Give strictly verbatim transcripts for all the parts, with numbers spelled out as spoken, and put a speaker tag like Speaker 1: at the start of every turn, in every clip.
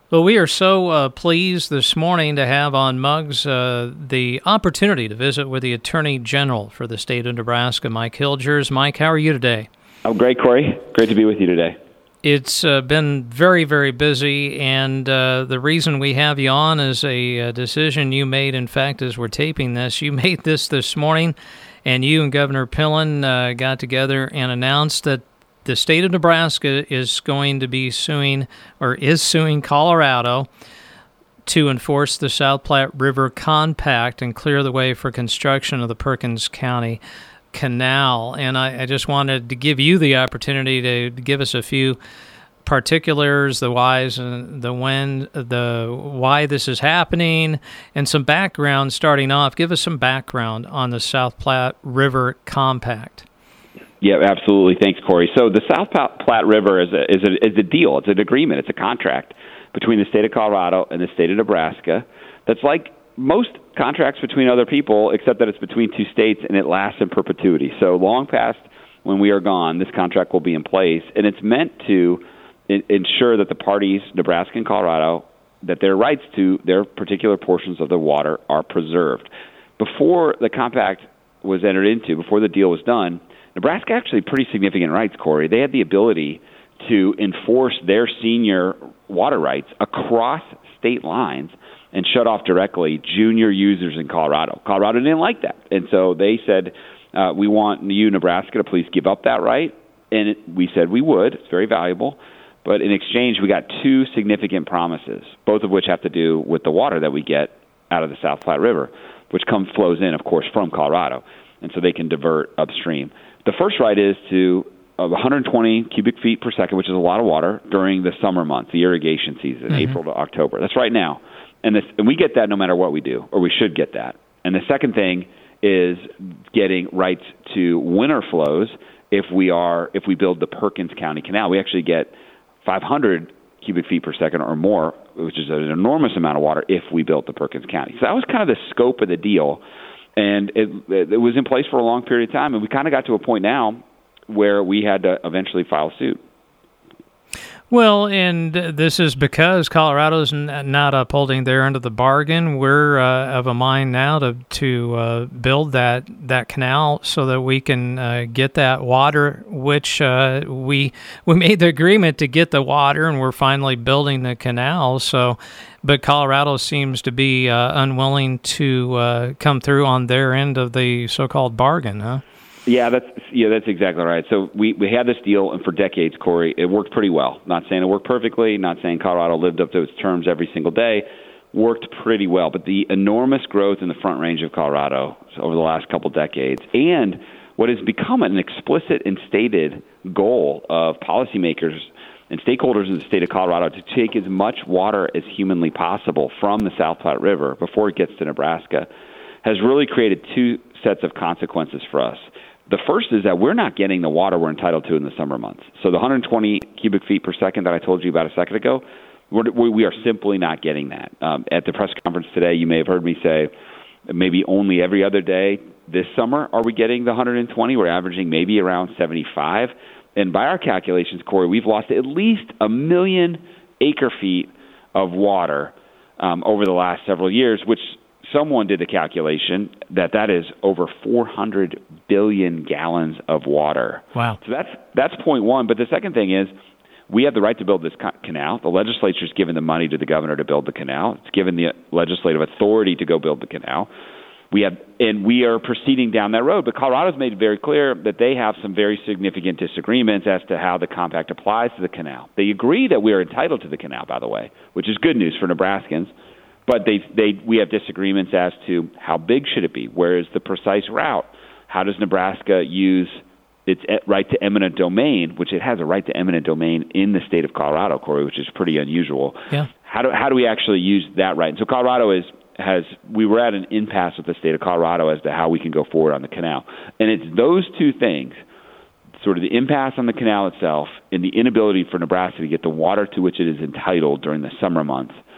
Speaker 1: Well, we are so uh, pleased this morning to have on Muggs uh, the opportunity to visit with the Attorney General for the state of Nebraska, Mike Hilgers. Mike, how are you today?
Speaker 2: I'm great, Corey. Great to be with you today.
Speaker 1: It's uh, been very, very busy, and uh, the reason we have you on is a, a decision you made. In fact, as we're taping this, you made this this morning, and you and Governor Pillen uh, got together and announced that the state of Nebraska is going to be suing, or is suing Colorado to enforce the South Platte River Compact and clear the way for construction of the Perkins County Canal. And I, I just wanted to give you the opportunity to, to give us a few particulars, the whys and the when, the why this is happening, and some background starting off. Give us some background on the South Platte River Compact.
Speaker 2: Yeah, absolutely. Thanks, Corey. So the South Platte River is a, is a, is a deal. It's an agreement. It's a contract between the state of Colorado and the state of Nebraska that's like most contracts between other people, except that it's between two states and it lasts in perpetuity. So long past when we are gone, this contract will be in place, and it's meant to I- ensure that the parties, Nebraska and Colorado, that their rights to their particular portions of the water are preserved. Before the compact was entered into, before the deal was done, Nebraska actually had pretty significant rights, Corey. They had the ability to enforce their senior water rights across state lines and shut off directly junior users in Colorado. Colorado didn't like that. And so they said, uh, we want you, Nebraska, to please give up that right. And it, we said we would. It's very valuable. But in exchange, we got two significant promises, both of which have to do with the water that we get out of the South Platte River, which comes flows in, of course, from Colorado. And so they can divert upstream. The first right is to uh, one hundred twenty cubic feet per second, which is a lot of water, during the summer months, the irrigation season, mm-hmm. April to October. That's right now. And, this, and we get that no matter what we do, or we should get that. And the second thing is getting rights to winter flows if we are if we build the Perkins County Canal. We actually get five hundred cubic feet per second or more, which is an enormous amount of water if we built the Perkins County. So that was kind of the scope of the deal. And it, it was in place for a long period of time, and we kind of got to a point now where we had to eventually file suit.
Speaker 1: Well, and this is because Colorado's not upholding their end of the bargain. We're uh, of a mind now to to uh, build that, that canal so that we can uh, get that water, which uh, we we made the agreement to get the water, and we're finally building the canal. So, but Colorado seems to be uh, unwilling to uh, come through on their end of the so-called bargain, huh?
Speaker 2: Yeah, that's yeah, that's exactly right. So we, we had this deal, and for decades, Corey, it worked pretty well. Not saying it worked perfectly, not saying Colorado lived up to its terms every single day. Worked pretty well. But the enormous growth in the Front Range of Colorado over the last couple decades, and what has become an explicit and stated goal of policymakers and stakeholders in the state of Colorado to take as much water as humanly possible from the South Platte River before it gets to Nebraska, has really created two sets of consequences for us. The first is that we're not getting the water we're entitled to in the summer months. So the one hundred twenty cubic feet per second that I told you about a second ago, we're, we are simply not getting that. Um, at the press conference today, you may have heard me say maybe only every other day this summer are we getting the one hundred twenty. We're averaging maybe around seventy-five. And by our calculations, Corey, we've lost at least a million acre feet of water um, over the last several years, which someone did the calculation that that is over four hundred billion gallons of water.
Speaker 1: Wow.
Speaker 2: So that's that's point one. But the second thing is we have the right to build this canal. The legislature's given the money to the governor to build the canal. It's given the legislative authority to go build the canal. We have, and we are proceeding down that road. But Colorado's made it very clear that they have some very significant disagreements as to how the compact applies to the canal. They agree that we are entitled to the canal, by the way, which is good news for Nebraskans. But they, they, we have disagreements as to how big should it be? Where is the precise route? How does Nebraska use its right to eminent domain, which it has a right to eminent domain in the state of Colorado, Corey, which is pretty unusual.
Speaker 1: Yeah.
Speaker 2: How do how do we actually use that right? And so Colorado is has we were at an impasse with the state of Colorado as to how we can go forward on the canal, and it's those two things. Sort of the impasse on the canal itself and the inability for Nebraska to get the water to which it is entitled during the summer months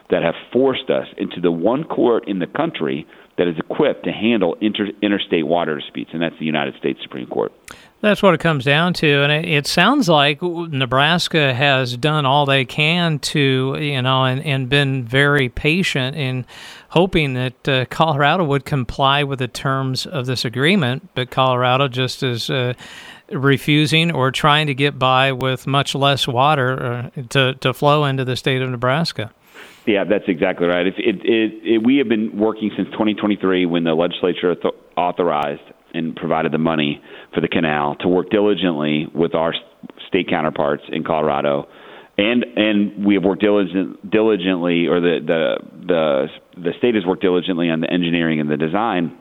Speaker 2: that have forced us into the one court in the country that is equipped to handle inter- interstate water disputes, and that's the United States Supreme Court.
Speaker 1: That's what it comes down to, and it, it sounds like Nebraska has done all they can to, you know, and, and been very patient in hoping that uh, Colorado would comply with the terms of this agreement, but Colorado just is uh, refusing or trying to get by with much less water uh, to, to flow into the state of Nebraska.
Speaker 2: Yeah, that's exactly right. If it, it, it, we have been working since twenty twenty-three when the legislature th- authorized and provided the money for the canal to work diligently with our state counterparts in Colorado, and and we have worked diligent, diligently, or the, the the the state has worked diligently on the engineering and the design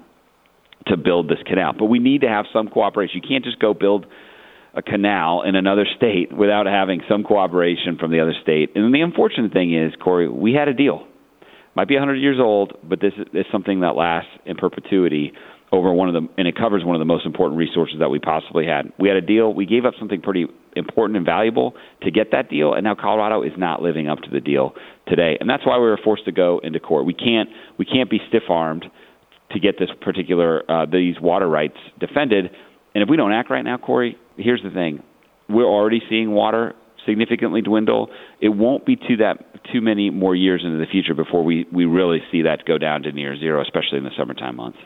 Speaker 2: to build this canal. But we need to have some cooperation. You can't just go build a canal in another state without having some cooperation from the other state. And the unfortunate thing is, Corey, we had a deal. Might be one hundred years old, but this is something that lasts in perpetuity over one of the, and it covers one of the most important resources that we possibly had. We had a deal. We gave up something pretty important and valuable to get that deal, and now Colorado is not living up to the deal today. And that's why we were forced to go into court. We can't we can't be stiff-armed to get this particular uh, these water rights defended. And if we don't act right now, Corey, here's the thing: we're already seeing water significantly dwindle. It won't be too that too many more years into the future before we, we really see that go down to near zero, especially in the summertime months.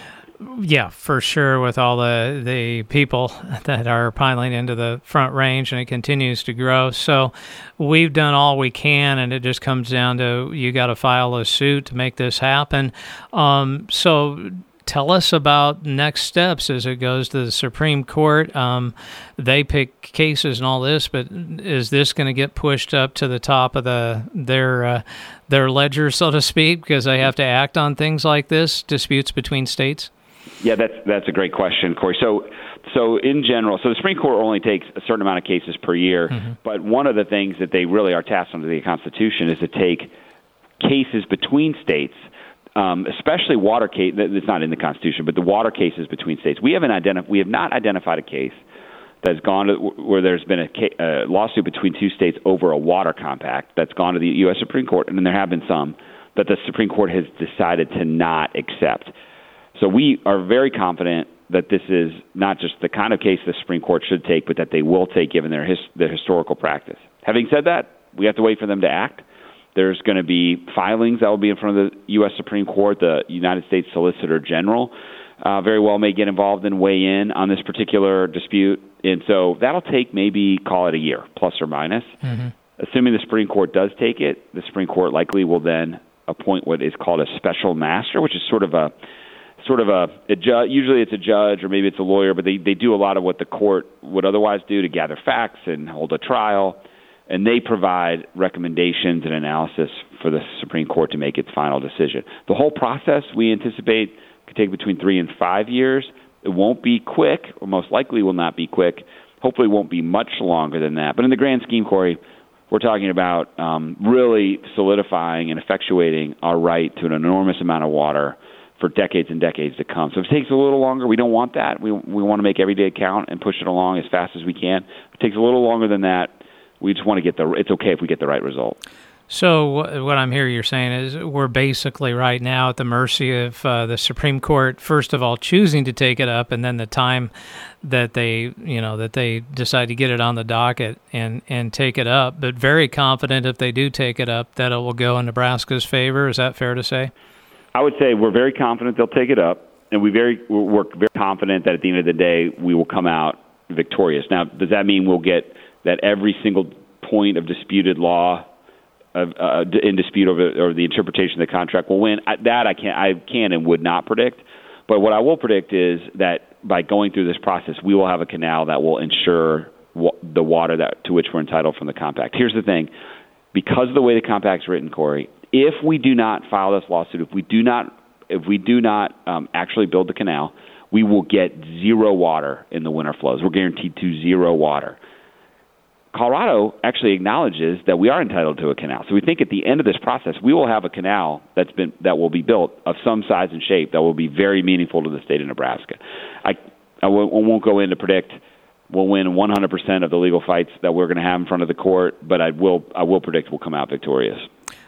Speaker 1: Yeah, for sure, with all the, the people that are piling into the Front Range, and it continues to grow. So we've done all we can, and it just comes down to you got to file a suit to make this happen. Um, so tell us about next steps as it goes to the Supreme Court. Um, they pick cases and all this, but is this going to get pushed up to the top of the their uh, their ledger, so to speak, because they have to act on things like this, disputes between states?
Speaker 2: Yeah, that's that's a great question, Corey. So, so in general, so the Supreme Court only takes a certain amount of cases per year, mm-hmm. but one of the things that they really are tasked under the Constitution is to take cases between states, um, especially water case. It's not in the Constitution, but the water cases between states. We haven't identified. We have not identified a case that's gone to where there's been a, ca- a lawsuit between two states over a water compact that's gone to the U S Supreme Court, and then there have been some that the Supreme Court has decided to not accept. So we are very confident that this is not just the kind of case the Supreme Court should take, but that they will take given their his, their historical practice. Having said that, we have to wait for them to act. There's going to be filings that will be in front of the U S Supreme Court. The United States Solicitor General uh, very well may get involved and weigh in on this particular dispute. And so that'll take maybe, call it a year, plus or minus. Mm-hmm. Assuming the Supreme Court does take it, the Supreme Court likely will then appoint what is called a special master, which is sort of a sort of a, a ju- usually it's a judge or maybe it's a lawyer, but they, they do a lot of what the court would otherwise do to gather facts and hold a trial, and they provide recommendations and analysis for the Supreme Court to make its final decision. The whole process, we anticipate, could take between three and five years. It won't be quick, or most likely will not be quick. Hopefully it won't be much longer than that. But in the grand scheme, Corey, we're talking about um, really solidifying and effectuating our right to an enormous amount of water for decades and decades to come. So if it takes a little longer, we don't want that. We we want to make every day count and push it along as fast as we can. If it takes a little longer than that, we just want to get the, it's okay if we get the right result.
Speaker 1: So what I'm hearing you're saying is we're basically right now at the mercy of uh, the Supreme Court, first of all, choosing to take it up, and then the time that they, you know, that they decide to get it on the docket and, and take it up. But very confident if they do take it up that it will go in Nebraska's favor. Is that fair to say?
Speaker 2: I would say we're very confident they'll take it up, and we very we're very confident that at the end of the day we will come out victorious. Now, does that mean we'll get that every single point of disputed law of, uh, in dispute over or the interpretation of the contract will win? I, that I can I can and would not predict. But what I will predict is that by going through this process, we will have a canal that will ensure wa- the water that to which we're entitled from the compact. Here's the thing: because of the way the compact's written, Corey, if we do not file this lawsuit, if we do not, if we do not um, actually build the canal, we will get zero water in the winter flows. We're guaranteed to zero water. Colorado actually acknowledges that we are entitled to a canal. So we think at the end of this process, we will have a canal that's been that will be built of some size and shape that will be very meaningful to the state of Nebraska. I, I won't go in to predict we'll win one hundred percent of the legal fights that we're going to have in front of the court, but I will I will predict we'll come out victorious.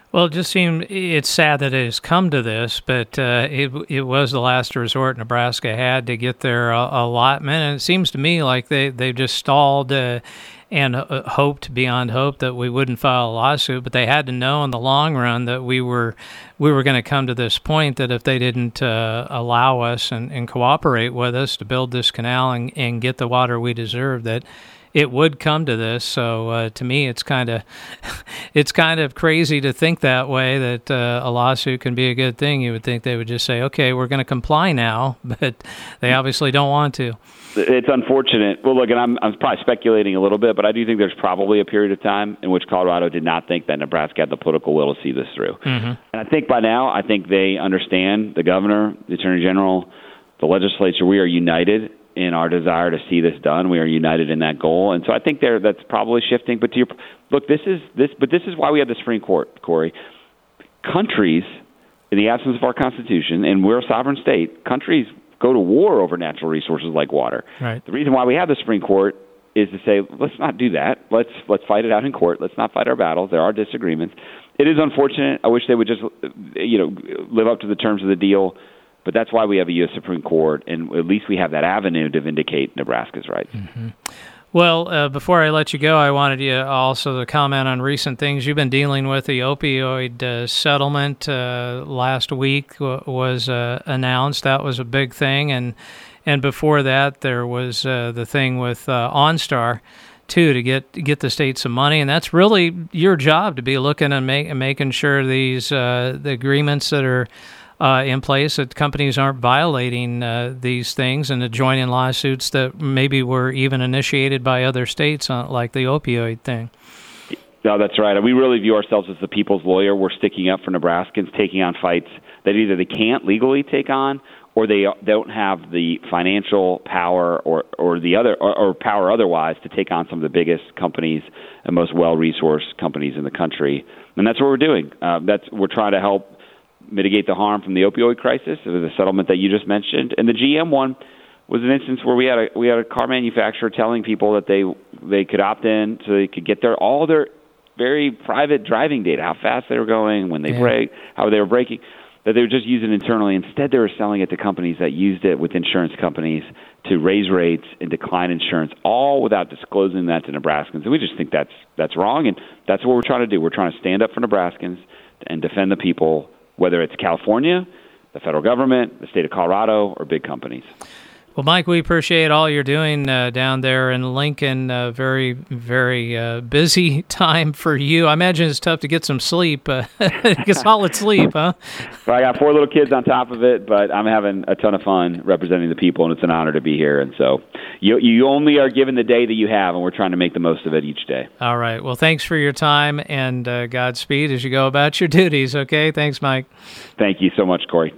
Speaker 1: Well, it just seemed it's sad that it has come to this, but uh, it it was the last resort Nebraska had to get their uh, allotment, and it seems to me like they they just stalled uh, and uh, hoped beyond hope that we wouldn't file a lawsuit. But they had to know in the long run that we were we were going to come to this point that if they didn't uh, allow us and, and cooperate with us to build this canal and, and get the water we deserve, that it would come to this. So uh, to me, it's kind of it's kind of crazy to think that way, that uh, a lawsuit can be a good thing. You would think they would just say, okay, we're going to comply now, but they obviously don't want to.
Speaker 2: It's unfortunate. Well, look, and I'm, I'm probably speculating a little bit, but I do think there's probably a period of time in which Colorado did not think that Nebraska had the political will to see this through. Mm-hmm. And I think by now, I think they understand, the governor, the attorney general, the legislature, we are united in our desire to see this done. We are united in that goal, and so I think there that's probably shifting. But to your look, this is this, but this is why we have the Supreme Court, Corey. Countries, in the absence of our Constitution, and we're a sovereign state, countries go to war over natural resources like water.
Speaker 1: Right. The
Speaker 2: reason why we have the Supreme Court is to say, let's not do that. Let's let's fight it out in court. Let's not fight our battles. There are disagreements. It is unfortunate. I wish they would just, you know, live up to the terms of the deal. But that's why we have a U S Supreme Court, and at least we have that avenue to vindicate Nebraska's rights.
Speaker 1: Mm-hmm. Well, uh, before I let you go, I wanted you also to comment on recent things. You've been dealing with the opioid uh, settlement. Uh, last week w- was uh, announced. That was a big thing. And and before that, there was uh, the thing with uh, OnStar, too, to get get the state some money. And that's really your job, to be looking and make, making sure these uh, the agreements that are Uh, in place, that companies aren't violating uh, these things and adjoining lawsuits that maybe were even initiated by other states, uh, like the opioid thing.
Speaker 2: No, that's right. We really view ourselves as the people's lawyer. We're sticking up for Nebraskans, taking on fights that either they can't legally take on, or they don't have the financial power or, or the other or, or power otherwise to take on some of the biggest companies and most well-resourced companies in the country. And that's what we're doing. Uh, that's we're trying to help mitigate the harm from the opioid crisis. It was a settlement that you just mentioned, and the G M one was an instance where we had a we had a car manufacturer telling people that they they could opt in so they could get their all their very private driving data, how fast they were going, when they yeah. brake, how they were braking, that they would just use it internally. Instead, they were selling it to companies that used it with insurance companies to raise rates and decline insurance, all without disclosing that to Nebraskans. And we just think that's that's wrong, and that's what we're trying to do. We're trying to stand up for Nebraskans and defend the people, whether it's California, the federal government, the state of Colorado, or big companies.
Speaker 1: Well, Mike, we appreciate all you're doing uh, down there in Lincoln. Uh, very, very uh, busy time for you. I imagine it's tough to get some sleep, uh, get solid sleep, huh?
Speaker 2: Well, I got four little kids on top of it, but I'm having a ton of fun representing the people, and it's an honor to be here. And so you you only are given the day that you have, and we're trying to make the most of it each day.
Speaker 1: All right. Well, thanks for your time, and uh, Godspeed as you go about your duties, okay? Thanks, Mike.
Speaker 2: Thank you so much, Corey.